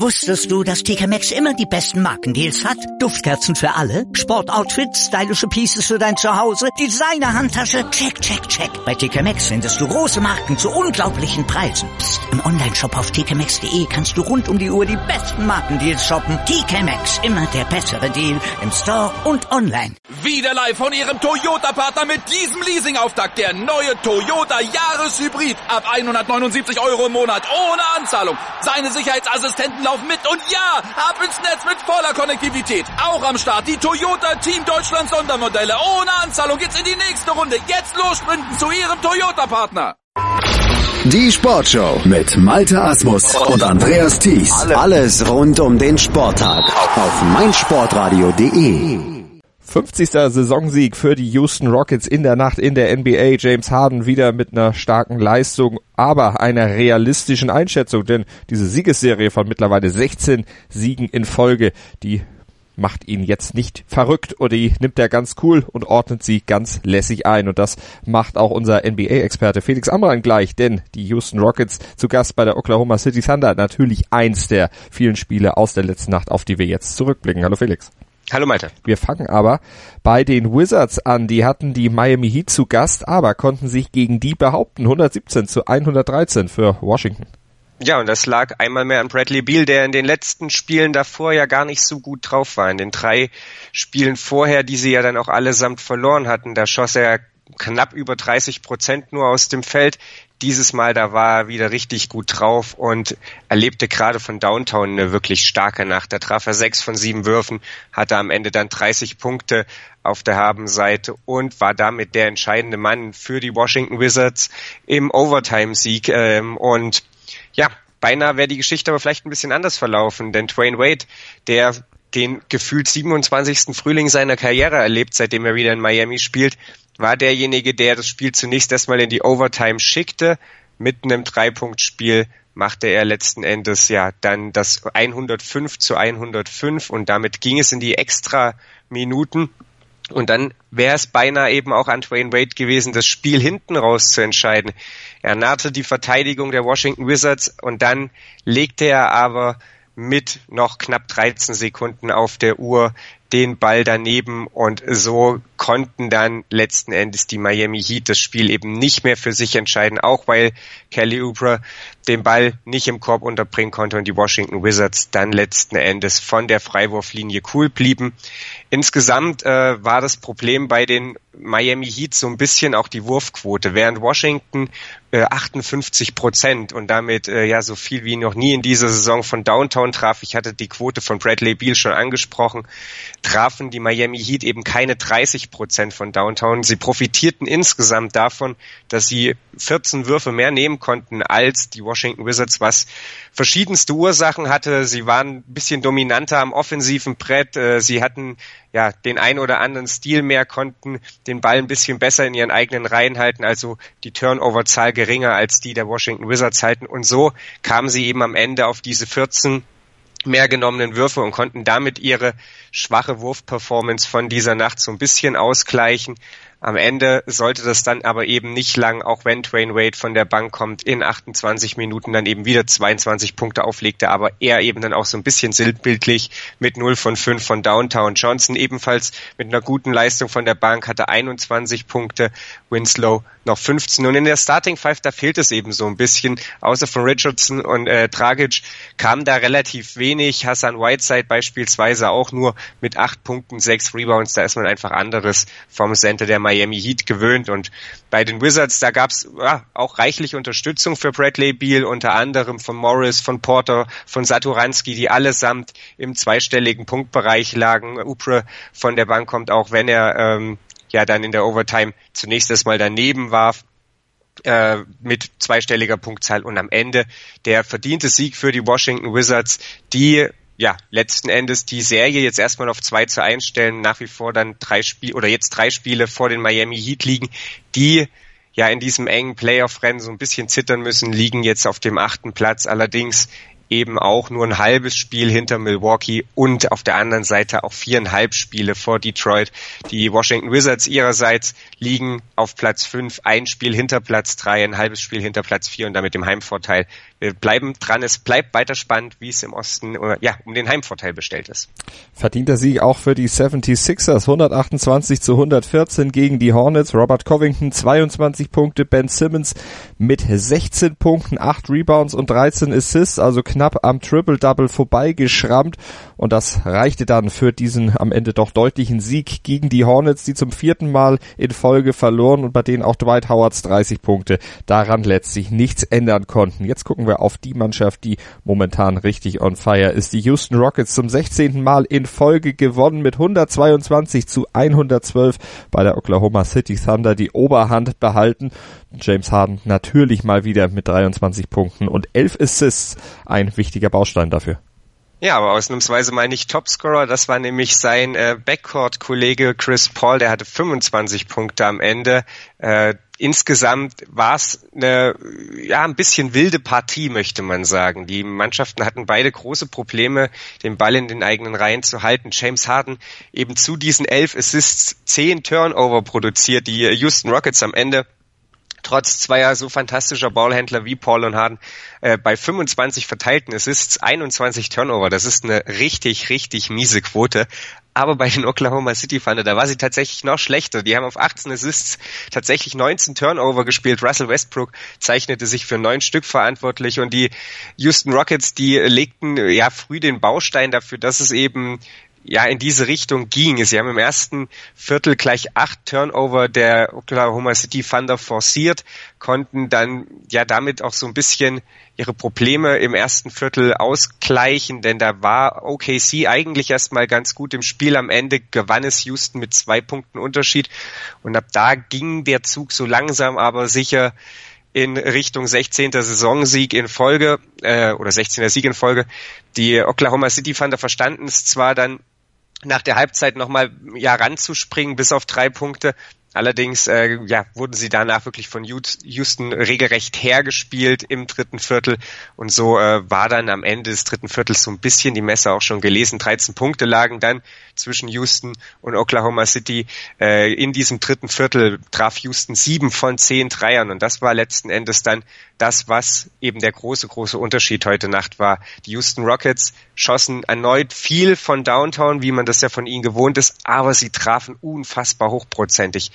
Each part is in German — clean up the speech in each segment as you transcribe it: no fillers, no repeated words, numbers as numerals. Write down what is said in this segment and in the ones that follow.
Wusstest du, dass TK Maxx immer die besten Markendeals hat? Duftkerzen für alle, Sportoutfits, stylische Pieces für dein Zuhause, Designer-Handtasche, check, check, check. Bei TK Maxx findest du große Marken zu unglaublichen Preisen. Psst. Im Onlineshop auf tkmaxx.de kannst du rund um die Uhr die besten Markendeals shoppen. TK Maxx, immer der bessere Deal im Store und online. Wieder live von Ihrem Toyota-Partner mit diesem Leasing-Auftakt. Der neue Toyota Jahreshybrid. Ab 179 € im Monat ohne Anzahlung. Seine Sicherheitsassistenten laufen mit und ja, ab ins Netz mit voller Konnektivität. Auch am Start die Toyota Team Deutschland Sondermodelle. Ohne Anzahlung geht's in die nächste Runde. Jetzt los sprinten zu Ihrem Toyota-Partner. Die Sportshow mit Malte Asmus und Andreas Thies. Alles rund um den Sporttag auf meinsportradio.de. 50. Saisonsieg für die Houston Rockets in der Nacht in der NBA. James Harden wieder mit einer starken Leistung, aber einer realistischen Einschätzung, denn diese Siegesserie von mittlerweile 16 Siegen in Folge, die macht ihn jetzt nicht verrückt oder die nimmt er ganz cool und ordnet sie ganz lässig ein. Und das macht auch unser NBA-Experte Felix Amran gleich, denn die Houston Rockets zu Gast bei der Oklahoma City Thunder, natürlich eins der vielen Spiele aus der letzten Nacht, auf die wir jetzt zurückblicken. Hallo Felix. Hallo Malte. Wir fangen aber bei den Wizards an. Die hatten die Miami Heat zu Gast, aber konnten sich gegen die behaupten. 117-113 für Washington. Ja, und das lag einmal mehr an Bradley Beal, der in den letzten Spielen davor ja gar nicht so gut drauf war. In den 3 Spielen vorher, die sie ja dann auch allesamt verloren hatten, da schoss er knapp über 30% nur aus dem Feld. Dieses Mal, da war er wieder richtig gut drauf und erlebte gerade von Downtown eine wirklich starke Nacht. Da traf er 6 von 7 Würfen, hatte am Ende dann 30 Punkte auf der Habenseite und war damit der entscheidende Mann für die Washington Wizards im Overtime-Sieg. Und ja, beinahe wäre die Geschichte aber vielleicht ein bisschen anders verlaufen, denn Dwayne Wade, der den gefühlt 27. Frühling seiner Karriere erlebt, seitdem er wieder in Miami spielt, war derjenige, der das Spiel zunächst erstmal in die Overtime schickte. Mit einem 3-Punkt-Spiel machte er letzten Endes ja dann das 105-105 und damit ging es in die Extra-Minuten. Und dann wäre es beinahe eben auch an Dwayne Wade gewesen, das Spiel hinten raus zu entscheiden. Er nahte die Verteidigung der Washington Wizards und dann legte er aber mit noch knapp 13 Sekunden auf der Uhr den Ball daneben und so konnten dann letzten Endes die Miami Heat das Spiel eben nicht mehr für sich entscheiden, auch weil Kelly Oubre den Ball nicht im Korb unterbringen konnte und die Washington Wizards dann letzten Endes von der Freiwurflinie cool blieben. Insgesamt war das Problem bei den Miami Heat so ein bisschen auch die Wurfquote, während Washington 58% und damit ja so viel wie noch nie in dieser Saison von Downtown traf. Ich hatte die Quote von Bradley Beal schon angesprochen. Trafen die Miami Heat eben keine 30% von Downtown. Sie profitierten insgesamt davon, dass sie 14 Würfe mehr nehmen konnten als die Washington Wizards, was verschiedenste Ursachen hatte. Sie waren ein bisschen dominanter am offensiven Brett. Sie hatten ja den ein oder anderen Stil mehr, konnten den Ball ein bisschen besser in ihren eigenen Reihen halten, also die Turnover-Zahl geringer als die der Washington Wizards halten. Und so kamen sie eben am Ende auf diese 14 mehr genommenen Würfe und konnten damit ihre schwache Wurfperformance von dieser Nacht so ein bisschen ausgleichen. Am Ende sollte das dann aber eben nicht lang, auch wenn Dwayne Wade von der Bank kommt, in 28 Minuten dann eben wieder 22 Punkte auflegte, aber er eben dann auch so ein bisschen sinnbildlich mit 0 von 5 von Downtown. Johnson ebenfalls mit einer guten Leistung von der Bank, hatte 21 Punkte, Winslow noch 15 und in der Starting Five, da fehlt es eben so ein bisschen, außer von Richardson und Dragic kam da relativ wenig, Hassan Whiteside beispielsweise auch nur mit 8 Punkten, 6 Rebounds, da ist man einfach anderes vom Center der Miami Heat gewöhnt und bei den Wizards, da gab's auch reichlich Unterstützung für Bradley Beal, unter anderem von Morris, von Porter, von Satoransky, die allesamt im zweistelligen Punktbereich lagen. Oubre von der Bank kommt, auch wenn er dann in der Overtime zunächst erstmal daneben warf, mit zweistelliger Punktzahl und am Ende der verdiente Sieg für die Washington Wizards, die letzten Endes die Serie jetzt erstmal auf 2-1 stellen, nach wie vor dann 3 Spiele vor den Miami Heat liegen, die ja in diesem engen Playoff-Rennen so ein bisschen zittern müssen, liegen jetzt auf dem 8. Platz. Allerdings eben auch nur ein halbes Spiel hinter Milwaukee und auf der anderen Seite auch 4,5 Spiele vor Detroit. Die Washington Wizards ihrerseits liegen auf Platz 5, ein Spiel hinter Platz 3, ein halbes Spiel hinter Platz 4 und damit dem Heimvorteil. Wir bleiben dran, es bleibt weiter spannend, wie es im Osten um den Heimvorteil bestellt ist. Verdienter Sieg auch für die 76ers, 128-114 gegen die Hornets. Robert Covington 22 Punkte, Ben Simmons mit 16 Punkten, 8 Rebounds und 13 Assists, also knapp am Triple-Double vorbeigeschrammt und das reichte dann für diesen am Ende doch deutlichen Sieg gegen die Hornets, die zum 4. Mal in Folge verloren und bei denen auch Dwight Howards 30 Punkte daran letztlich nichts ändern konnten. Jetzt gucken wir auf die Mannschaft, die momentan richtig on fire ist. Die Houston Rockets zum 16. Mal in Folge gewonnen mit 122-112 bei der Oklahoma City Thunder die Oberhand behalten. James Harden natürlich mal wieder mit 23 Punkten und 11 Assists, ein wichtiger Baustein dafür. Ja, aber ausnahmsweise mal nicht Topscorer, das war nämlich sein Backcourt-Kollege Chris Paul, der hatte 25 Punkte am Ende. Insgesamt war es ein bisschen wilde Partie, möchte man sagen. Die Mannschaften hatten beide große Probleme, den Ball in den eigenen Reihen zu halten. James Harden eben zu diesen 11 Assists 10 Turnover produziert. Die Houston Rockets am Ende trotz zweier so fantastischer Ballhändler wie Paul und Harden bei 25 verteilten Assists 21 Turnover. Das ist eine richtig, richtig miese Quote. Aber bei den Oklahoma City Thunder, da war sie tatsächlich noch schlechter. Die haben auf 18 Assists tatsächlich 19 Turnover gespielt. Russell Westbrook zeichnete sich für 9 Stück verantwortlich und die Houston Rockets, die legten früh den Baustein dafür, dass es eben in diese Richtung ging. Sie haben im ersten Viertel gleich 8 Turnover der Oklahoma City Thunder forciert, konnten dann damit auch so ein bisschen ihre Probleme im ersten Viertel ausgleichen, denn da war OKC eigentlich erstmal ganz gut im Spiel. Am Ende gewann es Houston mit 2 Punkten Unterschied und ab da ging der Zug so langsam aber sicher in Richtung 16. Saisonsieg in Folge, oder 16. Sieg in Folge. Die Oklahoma City Thunder verstanden es zwar dann nach der Halbzeit nochmal ranzuspringen bis auf 3 Punkte. Allerdings wurden sie danach wirklich von Houston regelrecht hergespielt im dritten Viertel und so war dann am Ende des dritten Viertels so ein bisschen die Messe auch schon gelesen. 13 Punkte lagen dann zwischen Houston und Oklahoma City. In diesem dritten Viertel traf Houston 7 von 10 Dreiern und das war letzten Endes dann das, was eben der große Unterschied heute Nacht war. Die Houston Rockets schossen erneut viel von Downtown, wie man das ja von ihnen gewohnt ist, aber sie trafen unfassbar hochprozentig.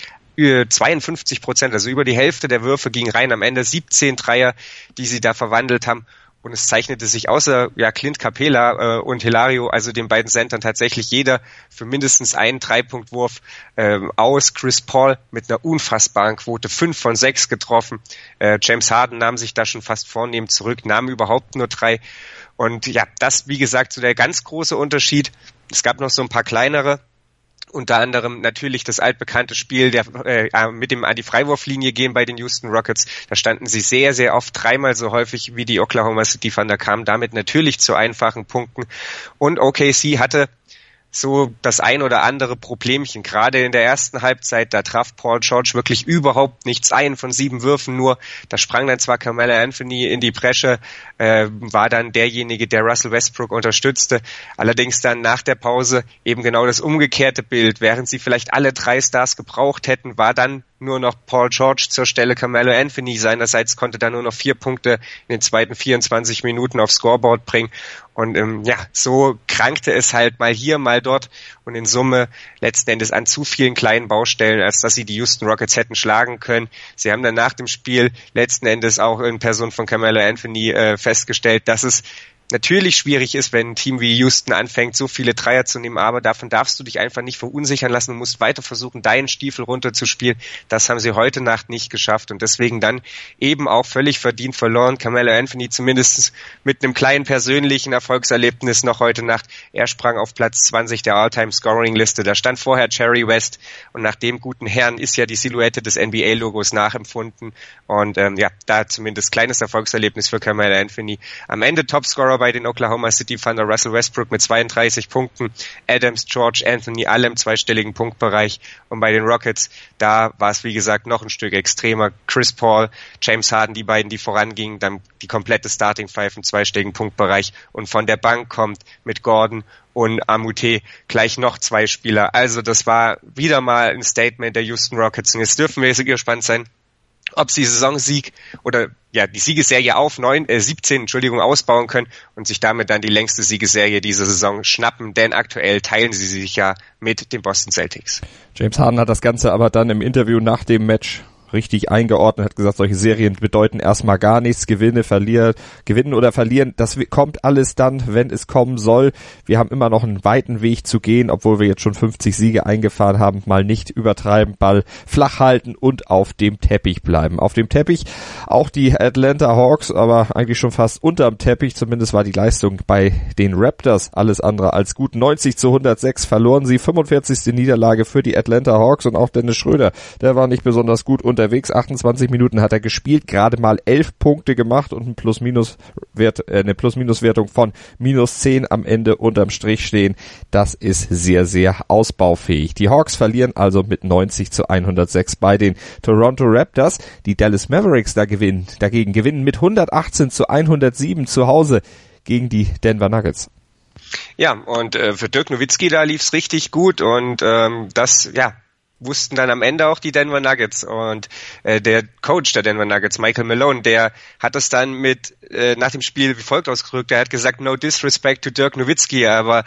52%, also über die Hälfte der Würfe ging rein, am Ende 17 Dreier, die sie da verwandelt haben. Und es zeichnete sich außer Clint Capela und Hilario, also den beiden Centern, tatsächlich jeder für mindestens einen 3-Punkt-Wurf aus. Chris Paul mit einer unfassbaren Quote, 5 von 6 getroffen. James Harden nahm sich da schon fast vornehm zurück, nahm überhaupt nur 3. Und das, wie gesagt, so der ganz große Unterschied. Es gab noch so ein paar kleinere. Unter anderem natürlich das altbekannte Spiel mit dem an die Freiwurflinie gehen bei den Houston Rockets. Da standen sie sehr, sehr oft, 3-mal so häufig wie die Oklahoma City Thunder, kamen damit natürlich zu einfachen Punkten. Und OKC hatte so das ein oder andere Problemchen. Gerade in der ersten Halbzeit, da traf Paul George wirklich überhaupt nichts ein von 7 Würfen nur. Da sprang dann zwar Carmelo Anthony in die Bresche, war dann derjenige, der Russell Westbrook unterstützte. Allerdings dann nach der Pause eben genau das umgekehrte Bild. Während sie vielleicht alle 3 Stars gebraucht hätten, war dann nur noch Paul George zur Stelle Carmelo Anthony. Seinerseits konnte da nur noch 4 Punkte in den zweiten 24 Minuten aufs Scoreboard bringen. Und so krankte es halt mal hier, mal dort und in Summe letzten Endes an zu vielen kleinen Baustellen, als dass sie die Houston Rockets hätten schlagen können. Sie haben dann nach dem Spiel letzten Endes auch in Person von Carmelo Anthony festgestellt, dass es natürlich schwierig ist, wenn ein Team wie Houston anfängt, so viele Dreier zu nehmen, aber davon darfst du dich einfach nicht verunsichern lassen und musst weiter versuchen, deinen Stiefel runterzuspielen. Das haben sie heute Nacht nicht geschafft und deswegen dann eben auch völlig verdient verloren. Carmelo Anthony zumindest mit einem kleinen persönlichen Erfolgserlebnis noch heute Nacht. Er sprang auf Platz 20 der All-Time-Scoring-Liste. Da stand vorher Jerry West und nach dem guten Herrn ist ja die Silhouette des NBA-Logos nachempfunden und da zumindest kleines Erfolgserlebnis für Carmelo Anthony. Am Ende Topscorer bei den Oklahoma City Thunder. Russell Westbrook mit 32 Punkten, Adams, George, Anthony, alle im zweistelligen Punktbereich. Und bei den Rockets, da war es wie gesagt noch ein Stück extremer. Chris Paul, James Harden, die beiden, die vorangingen, dann die komplette Starting Five im zweistelligen Punktbereich. Und von der Bank kommt mit Gordon und Amute gleich noch 2 Spieler. Also das war wieder mal ein Statement der Houston Rockets. Und jetzt dürfen wir gespannt sein, ob sie Saisonsieg oder die Siegesserie auf 17 ausbauen können und sich damit dann die längste Siegesserie dieser Saison schnappen, denn aktuell teilen sie sich ja mit den Boston Celtics. James Harden hat das Ganze aber dann im Interview nach dem Match richtig eingeordnet, hat gesagt, solche Serien bedeuten erstmal gar nichts, gewinnen oder verlieren, das kommt alles dann, wenn es kommen soll. Wir haben immer noch einen weiten Weg zu gehen, obwohl wir jetzt schon 50 Siege eingefahren haben, mal nicht übertreiben, Ball flach halten und auf dem Teppich bleiben. Auf dem Teppich auch die Atlanta Hawks, aber eigentlich schon fast unterm Teppich, zumindest war die Leistung bei den Raptors alles andere als gut. 90-106 verloren sie, 45. Niederlage für die Atlanta Hawks und auch Dennis Schröder, der war nicht besonders gut unterwegs. 28 Minuten hat er gespielt, gerade mal 11 Punkte gemacht und eine Plus-Minus-Wertung von -10 am Ende unterm Strich stehen. Das ist sehr, sehr ausbaufähig. Die Hawks verlieren also mit 90-106 bei den Toronto Raptors. Die Dallas Mavericks dagegen gewinnen mit 118-107 zu Hause gegen die Denver Nuggets. Ja, und für Dirk Nowitzki da lief's richtig gut und wussten dann am Ende auch die Denver Nuggets und der Coach der Denver Nuggets, Michael Malone, der hat das dann nach dem Spiel wie folgt ausgedrückt, er hat gesagt, no disrespect to Dirk Nowitzki, aber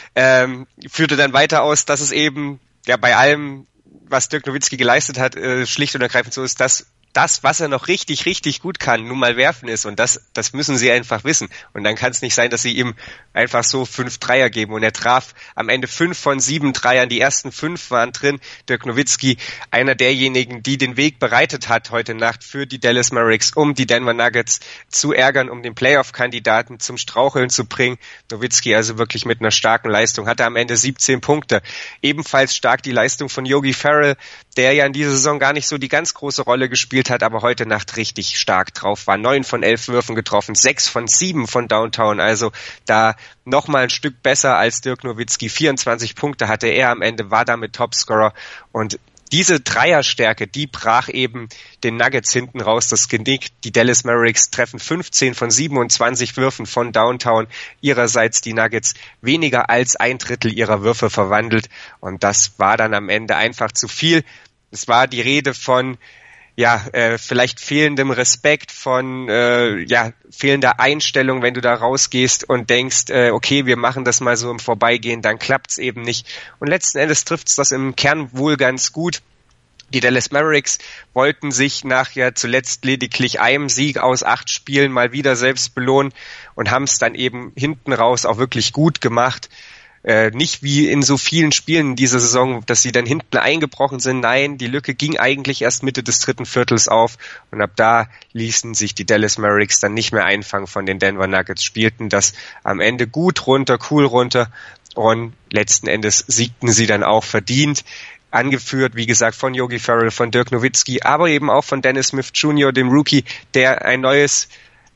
führte dann weiter aus, dass es eben bei allem, was Dirk Nowitzki geleistet hat, schlicht und ergreifend so ist, dass das, was er noch richtig, richtig gut kann, nun mal werfen ist und das müssen sie einfach wissen. Und dann kann es nicht sein, dass sie ihm einfach so 5 Dreier geben und er traf am Ende 5 von 7 Dreiern, die ersten 5 waren drin. Dirk Nowitzki, einer derjenigen, die den Weg bereitet hat heute Nacht für die Dallas Mavericks, um die Denver Nuggets zu ärgern, um den Playoff-Kandidaten zum Straucheln zu bringen. Nowitzki also wirklich mit einer starken Leistung, hatte am Ende 17 Punkte. Ebenfalls stark die Leistung von Yogi Ferrell, der ja in dieser Saison gar nicht so die ganz große Rolle gespielt hat, aber heute Nacht richtig stark drauf war. 9 von 11 Würfen getroffen, 6 von 7 von Downtown, also da nochmal ein Stück besser als Dirk Nowitzki. 24 Punkte hatte er am Ende, war damit Topscorer und diese Dreierstärke, die brach eben den Nuggets hinten raus das Genick. Die Dallas Mavericks treffen 15 von 27 Würfen von Downtown. Ihrerseits die Nuggets weniger als 1/3 ihrer Würfe verwandelt. Und das war dann am Ende einfach zu viel. Es war die Rede von vielleicht fehlendem Respekt, von fehlender Einstellung, wenn du da rausgehst und denkst, okay, wir machen das mal so im Vorbeigehen, dann klappt's eben nicht. Und letzten Endes trifft's das im Kern wohl ganz gut. Die Dallas Mavericks wollten sich nach zuletzt lediglich einem Sieg aus 8 Spielen mal wieder selbst belohnen und haben es dann eben hinten raus auch wirklich gut gemacht. Nicht wie in so vielen Spielen in dieser Saison, dass sie dann hinten eingebrochen sind. Nein, die Lücke ging eigentlich erst Mitte des 3. Viertels auf und ab da ließen sich die Dallas Mavericks dann nicht mehr einfangen von den Denver Nuggets, spielten das am Ende gut runter, cool runter und letzten Endes siegten sie dann auch verdient. Angeführt, wie gesagt, von Yogi Ferrell, von Dirk Nowitzki, aber eben auch von Dennis Smith Jr., dem Rookie, der ein neues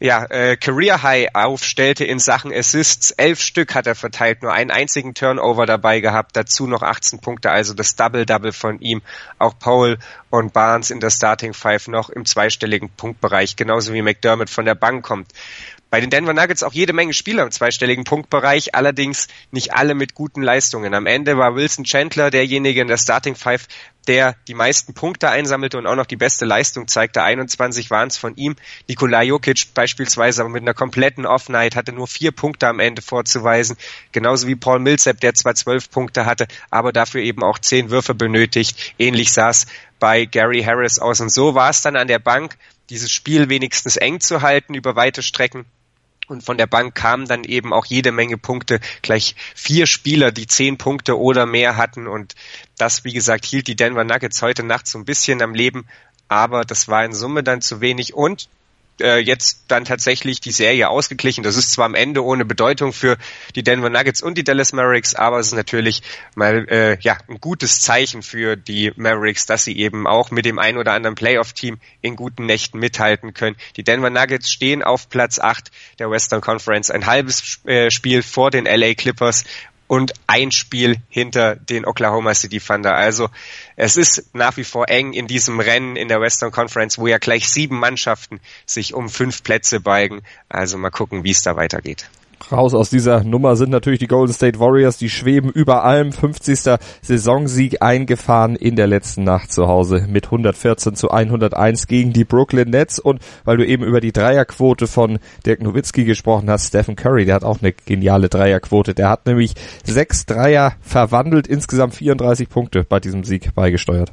Career High aufstellte in Sachen Assists. 11 Stück hat er verteilt, nur einen einzigen Turnover dabei gehabt, dazu noch 18 Punkte, also das Double-Double von ihm. Auch Powell und Barnes in der Starting Five noch im zweistelligen Punktbereich, genauso wie McDermott von der Bank kommt. Bei den Denver Nuggets auch jede Menge Spieler im zweistelligen Punktbereich, allerdings nicht alle mit guten Leistungen. Am Ende war Wilson Chandler derjenige in der Starting Five, der die meisten Punkte einsammelte und auch noch die beste Leistung zeigte. 21 waren es von ihm. Nikola Jokic beispielsweise aber mit einer kompletten Off-Night hatte nur 4 Punkte am Ende vorzuweisen. Genauso wie Paul Millsap, der zwar 12 Punkte hatte, aber dafür eben auch 10 Würfe benötigt. Ähnlich sah es bei Gary Harris aus. Und so war es dann an der Bank, dieses Spiel wenigstens eng zu halten über weite Strecken. Und von der Bank kamen dann eben auch jede Menge Punkte, gleich 4 Spieler, die 10 Punkte oder mehr hatten. Und das, wie gesagt, hielt die Denver Nuggets heute Nacht so ein bisschen am Leben. Aber das war in Summe dann zu wenig. Und jetzt dann tatsächlich die Serie ausgeglichen. Das ist zwar am Ende ohne Bedeutung für die Denver Nuggets und die Dallas Mavericks, aber es ist natürlich mal ein gutes Zeichen für die Mavericks, dass sie eben auch mit dem ein oder anderen Playoff-Team in guten Nächten mithalten können. Die Denver Nuggets stehen auf Platz 8 der Western Conference, ein halbes Spiel vor den LA Clippers und ein Spiel hinter den Oklahoma City Thunder. Also es ist nach wie vor eng in diesem Rennen in der Western Conference, wo ja gleich 7 Mannschaften sich um 5 Plätze beigen. Also mal gucken, wie es da weitergeht. Raus aus dieser Nummer sind natürlich die Golden State Warriors, die schweben über allem. 50. Saisonsieg eingefahren in der letzten Nacht zu Hause mit 114-101 gegen die Brooklyn Nets. Und weil du eben über die Dreierquote von Dirk Nowitzki gesprochen hast, Stephen Curry, der hat auch eine geniale Dreierquote. Der hat nämlich 6 Dreier verwandelt, insgesamt 34 Punkte bei diesem Sieg beigesteuert.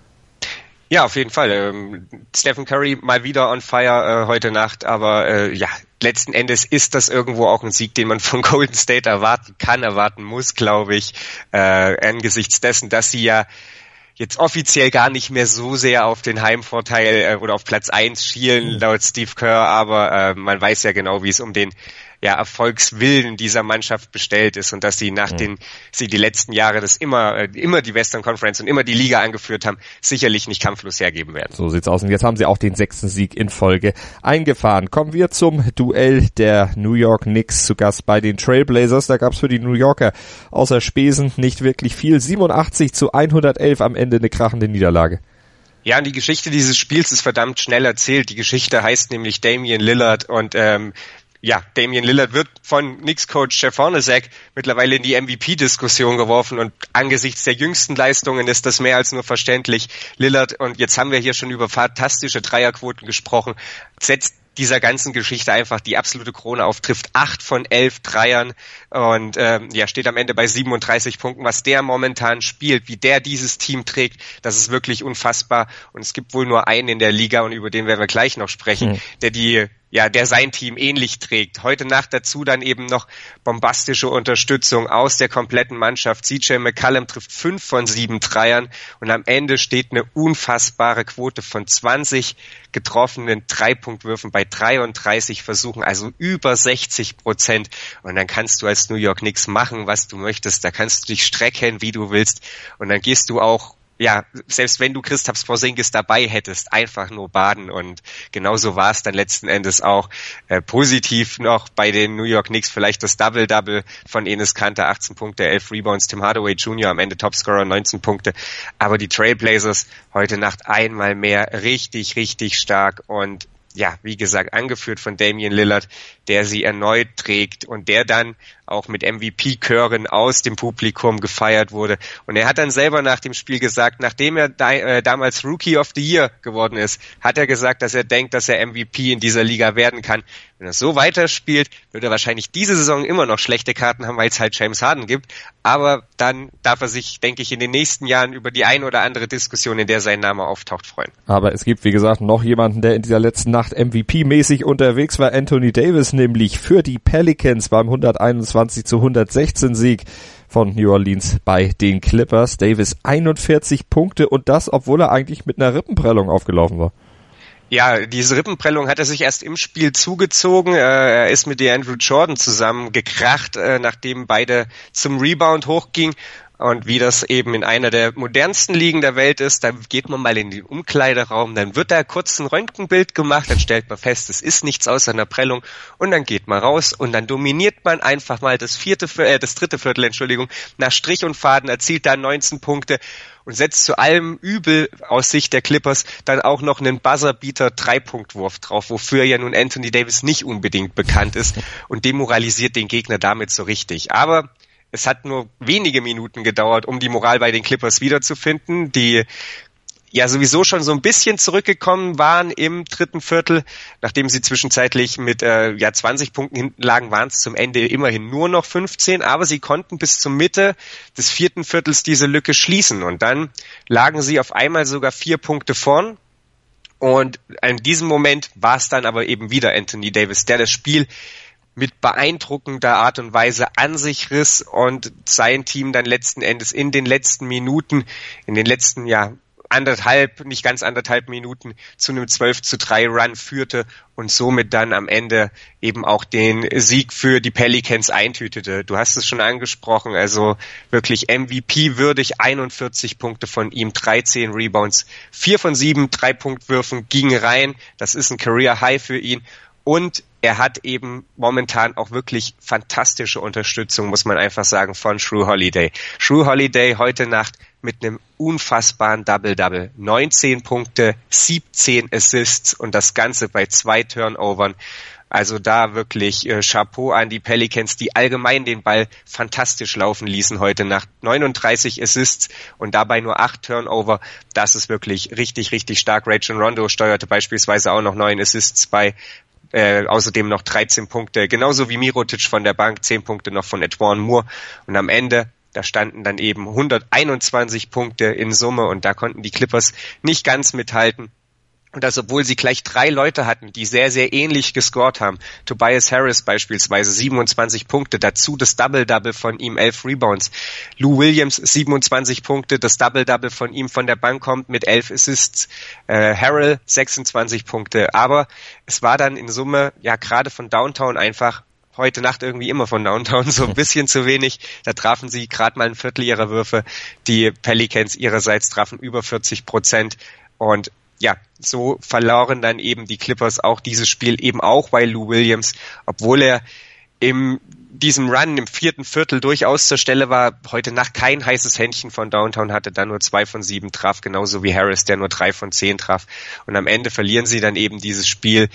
Ja, auf jeden Fall. Stephen Curry mal wieder on fire heute Nacht, aber letzten Endes ist das irgendwo auch ein Sieg, den man von Golden State erwarten muss, glaube ich, angesichts dessen, dass sie ja jetzt offiziell gar nicht mehr so sehr auf den Heimvorteil oder auf Platz 1 schielen, laut Steve Kerr, aber man weiß ja genau, wie es um den Erfolgswillen dieser Mannschaft bestellt ist und dass sie sie die letzten Jahre das immer die Western Conference und immer die Liga angeführt haben, sicherlich nicht kampflos hergeben werden. So sieht's aus. Und jetzt haben sie auch den 6. Sieg in Folge eingefahren. Kommen wir zum Duell der New York Knicks zu Gast bei den Trailblazers. Da gab's für die New Yorker außer Spesen nicht wirklich viel. 87-111 am Ende eine krachende Niederlage. Ja, und die Geschichte dieses Spiels ist verdammt schnell erzählt. Die Geschichte heißt nämlich Damian Lillard und Damian Lillard wird von Knicks-Coach Jeff Hornacek mittlerweile in die MVP-Diskussion geworfen und angesichts der jüngsten Leistungen ist das mehr als nur verständlich. Lillard, und jetzt haben wir hier schon über fantastische Dreierquoten gesprochen, setzt dieser ganzen Geschichte einfach die absolute Krone auf, trifft 8 von 11 Dreiern und steht am Ende bei 37 Punkten. Was der momentan spielt, wie der dieses Team trägt, das ist wirklich unfassbar. Und es gibt wohl nur einen in der Liga, und über den werden wir gleich noch sprechen, der sein Team ähnlich trägt. Heute Nacht dazu dann eben noch bombastische Unterstützung aus der kompletten Mannschaft. CJ McCollum trifft 5 von 7 Dreiern und am Ende steht eine unfassbare Quote von 20 getroffenen Dreipunktwürfen bei 33 Versuchen, also über 60%. Und dann kannst du als New York Knicks machen, was du möchtest. Da kannst du dich strecken, wie du willst. Und dann gehst du auch, selbst wenn du Kristaps Porzingis dabei hättest, einfach nur baden, und genauso war es dann letzten Endes auch. Positiv noch bei den New York Knicks vielleicht das Double-Double von Enes Kanter, 18 Punkte, 11 Rebounds, Tim Hardaway Jr. am Ende Topscorer, 19 Punkte, aber die Trailblazers heute Nacht einmal mehr richtig, richtig stark und wie gesagt, angeführt von Damian Lillard, der sie erneut trägt und der dann auch mit MVP-Chören aus dem Publikum gefeiert wurde. Und er hat dann selber nach dem Spiel gesagt, nachdem er damals Rookie of the Year geworden ist, hat er gesagt, dass er denkt, dass er MVP in dieser Liga werden kann. Wenn er so weiterspielt, wird er wahrscheinlich diese Saison immer noch schlechte Karten haben, weil es halt James Harden gibt. Aber dann darf er sich, denke ich, in den nächsten Jahren über die ein oder andere Diskussion, in der sein Name auftaucht, freuen. Aber es gibt, wie gesagt, noch jemanden, der in dieser letzten Nacht MVP-mäßig unterwegs war. Anthony Davis nämlich für die Pelicans beim 121-116 Sieg von New Orleans bei den Clippers. Davis 41 Punkte und das, obwohl er eigentlich mit einer Rippenprellung aufgelaufen war. Ja, diese Rippenprellung hat er sich erst im Spiel zugezogen. Er ist mit DeAndre Jordan zusammen gekracht, nachdem beide zum Rebound hochgingen. Und wie das eben in einer der modernsten Ligen der Welt ist, dann geht man mal in den Umkleideraum, dann wird da kurz ein Röntgenbild gemacht, dann stellt man fest, es ist nichts außer einer Prellung und dann geht man raus und dann dominiert man einfach mal das dritte Viertel, nach Strich und Faden, erzielt da 19 Punkte und setzt zu allem Übel aus Sicht der Clippers dann auch noch einen Buzzerbeater 3-Punkt-Wurf drauf, wofür ja nun Anthony Davis nicht unbedingt bekannt ist und demoralisiert den Gegner damit so richtig. Aber es hat nur wenige Minuten gedauert, um die Moral bei den Clippers wiederzufinden, die ja sowieso schon so ein bisschen zurückgekommen waren im dritten Viertel. Nachdem sie zwischenzeitlich mit 20 Punkten hinten lagen, waren es zum Ende immerhin nur noch 15, aber sie konnten bis zur Mitte des vierten Viertels diese Lücke schließen und dann lagen sie auf einmal sogar 4 Punkte vorn. Und in diesem Moment war es dann aber eben wieder Anthony Davis, der das Spiel mit beeindruckender Art und Weise an sich riss und sein Team dann letzten Endes in den letzten Minuten, in den letzten nicht ganz anderthalb Minuten zu einem 12-3 Run führte und somit dann am Ende eben auch den Sieg für die Pelicans eintütete. Du hast es schon angesprochen, also wirklich MVP-würdig, 41 Punkte von ihm, 13 Rebounds, 4 von 7 3-Punktwürfen gingen rein. Das ist ein Career-High für ihn. Und er hat eben momentan auch wirklich fantastische Unterstützung, muss man einfach sagen, von Jrue Holiday. Jrue Holiday heute Nacht mit einem unfassbaren Double-Double. 19 Punkte, 17 Assists und das Ganze bei 2 Turnovern. Also da wirklich Chapeau an die Pelicans, die allgemein den Ball fantastisch laufen ließen heute Nacht. 39 Assists und dabei nur 8 Turnover. Das ist wirklich richtig, richtig stark. Rajon Rondo steuerte beispielsweise auch noch 9 Assists bei. Außerdem noch 13 Punkte, genauso wie Mirotic von der Bank, 10 Punkte noch von E'Twaun Moore. Und am Ende, da standen dann eben 121 Punkte in Summe und da konnten die Clippers nicht ganz mithalten. Und das, obwohl sie gleich 3 Leute hatten, die sehr, sehr ähnlich gescored haben. Tobias Harris beispielsweise 27 Punkte, dazu das Double-Double von ihm, 11 Rebounds. Lou Williams 27 Punkte, das Double-Double von ihm von der Bank kommt mit 11 Assists. Harrell 26 Punkte. Aber es war dann in Summe, ja gerade von Downtown einfach, heute Nacht irgendwie immer von Downtown, so ein bisschen zu wenig. Da trafen sie gerade mal ein Viertel ihrer Würfe. Die Pelicans ihrerseits trafen über 40%. Und ja, so verloren dann eben die Clippers auch dieses Spiel, eben auch weil Lou Williams, obwohl er in diesem Run im 4. Viertel durchaus zur Stelle war, heute Nacht kein heißes Händchen von Downtown hatte, dann nur 2 von 7 traf, genauso wie Harris, der nur 3 von 10 traf. Und am Ende verlieren sie dann eben dieses Spiel,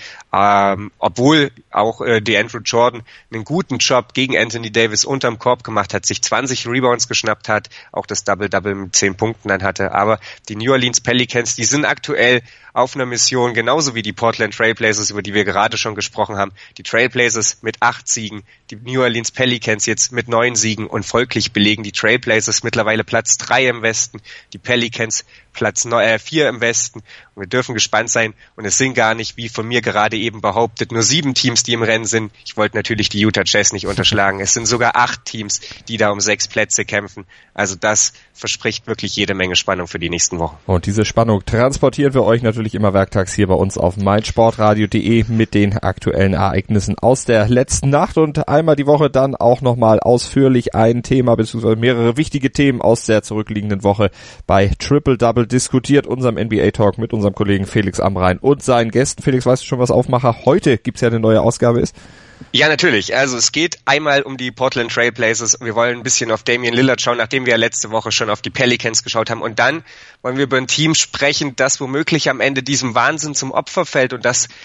obwohl auch DeAndre Jordan einen guten Job gegen Anthony Davis unterm Korb gemacht hat, sich 20 Rebounds geschnappt hat, auch das Double-Double mit 10 Punkten dann hatte. Aber die New Orleans Pelicans, die sind aktuell auf einer Mission, genauso wie die Portland Trailblazers, über die wir gerade schon gesprochen haben. Die Trailblazers mit 8 Siegen, die New Orleans Pelicans jetzt mit 9 Siegen und folglich belegen die Trailblazers mittlerweile Platz 3 im Westen, die Pelicans Platz 4 im Westen. Und wir dürfen gespannt sein. Und es sind gar nicht, wie von mir gerade eben behauptet, nur 7 Teams, die im Rennen sind. Ich wollte natürlich die Utah Jazz nicht unterschlagen. Es sind sogar 8 Teams, die da um 6 Plätze kämpfen. Also das verspricht wirklich jede Menge Spannung für die nächsten Wochen. Und diese Spannung transportieren wir euch natürlich immer werktags hier bei uns auf meinsportradio.de mit den aktuellen Ereignissen aus der letzten Nacht und einmal die Woche dann auch nochmal ausführlich ein Thema bzw. mehrere wichtige Themen aus der zurückliegenden Woche bei Triple Double diskutiert, unserem NBA-Talk mit unserem Kollegen Felix Amrain und seinen Gästen. Felix, weißt du schon, was Aufmacher heute gibt's ja eine neue Ausgabe ist? Ja, natürlich. Also es geht einmal um die Portland Trailblazers. Wir wollen ein bisschen auf Damian Lillard schauen, nachdem wir ja letzte Woche schon auf die Pelicans geschaut haben. Und dann wollen wir über ein Team sprechen, das womöglich am Ende diesem Wahnsinn zum Opfer fällt und das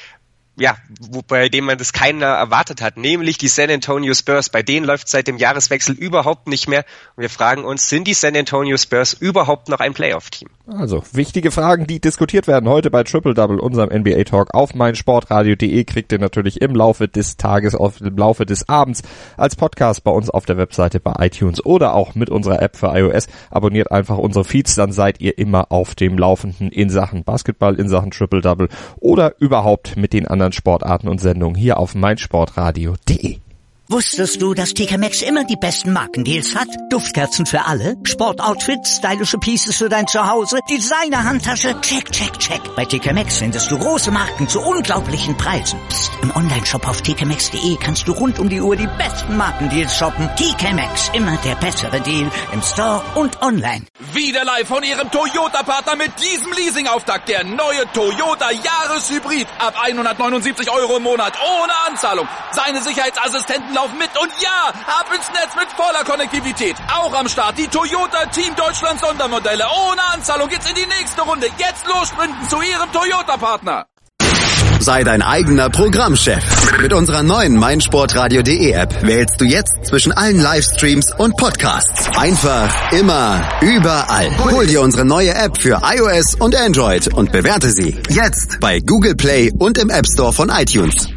bei dem man das keiner erwartet hat, nämlich die San Antonio Spurs. Bei denen läuft seit dem Jahreswechsel überhaupt nicht mehr. Und wir fragen uns, sind die San Antonio Spurs überhaupt noch ein Playoff-Team? Also, wichtige Fragen, die diskutiert werden heute bei Triple Double, unserem NBA-Talk auf meinsportradio.de. Kriegt ihr natürlich im Laufe des Tages, im Laufe des Abends als Podcast bei uns auf der Webseite, bei iTunes oder auch mit unserer App für iOS. Abonniert einfach unsere Feeds, dann seid ihr immer auf dem Laufenden in Sachen Basketball, in Sachen Triple Double oder überhaupt mit den anderen Sportarten und Sendungen hier auf meinsportradio.de. Wusstest du, dass TK Maxx immer die besten Markendeals hat? Duftkerzen für alle, Sportoutfits, stylische Pieces für dein Zuhause, Designer-Handtasche, check, check, check. Bei TK Maxx findest du große Marken zu unglaublichen Preisen. Psst. Im Onlineshop auf tkmaxx.de kannst du rund um die Uhr die besten Markendeals shoppen. TK Maxx, immer der bessere Deal im Store und online. Wieder live von ihrem Toyota-Partner mit diesem Leasing-Auftakt. Der neue Toyota Jahreshybrid. Ab 179 € im Monat ohne Anzahlung. Seine Sicherheitsassistenten laufen mit und ja, ab ins Netz mit voller Konnektivität. Auch am Start die Toyota Team Deutschland Sondermodelle. Ohne Anzahlung geht's in die nächste Runde. Jetzt los sprinten zu Ihrem Toyota-Partner. Sei dein eigener Programmchef. Mit unserer neuen meinsportradio.de App wählst du jetzt zwischen allen Livestreams und Podcasts. Einfach, immer, überall. Hol dir unsere neue App für iOS und Android und bewerte sie jetzt bei Google Play und im App Store von iTunes.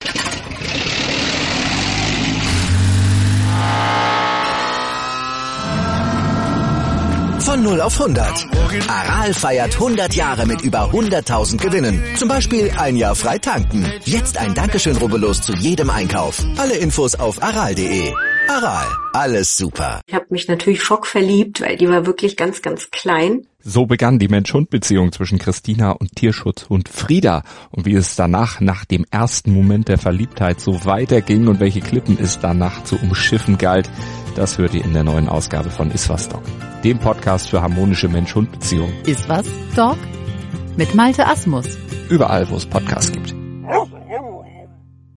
Von 0 auf 100. Aral feiert 100 Jahre mit über 100.000 Gewinnen. Zum Beispiel ein Jahr frei tanken. Jetzt ein Dankeschön, rubbellos zu jedem Einkauf. Alle Infos auf aral.de. Aral, alles super. Ich habe mich natürlich schockverliebt, weil die war wirklich ganz, ganz klein. So begann die Mensch-Hund-Beziehung zwischen Christina und Tierschutzhund Frieda. Und wie es danach, nach dem ersten Moment der Verliebtheit, so weiterging und welche Klippen es danach zu umschiffen galt, das hört ihr in der neuen Ausgabe von Iswas Dog, dem Podcast für harmonische Mensch-Hund-Beziehungen. Iswas Dog? Mit Malte Asmus. Überall, wo es Podcasts gibt.